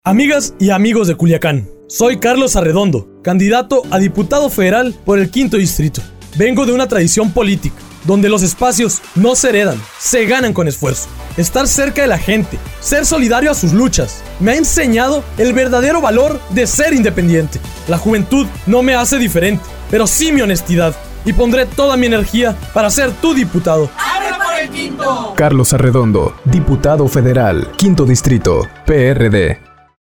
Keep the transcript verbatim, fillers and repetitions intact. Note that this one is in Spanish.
Amigas y amigos de Culiacán, soy Carlos Arredondo, candidato a diputado federal por el quinto distrito. Vengo de una tradición política, donde los espacios no se heredan, se ganan con esfuerzo. Estar cerca de la gente, ser solidario a sus luchas, me ha enseñado el verdadero valor de ser independiente. La juventud no me hace diferente, pero sí mi honestidad, y pondré toda mi energía para ser tu diputado. ¡Arre por el quinto! Carlos Arredondo, diputado federal, quinto distrito, P R D.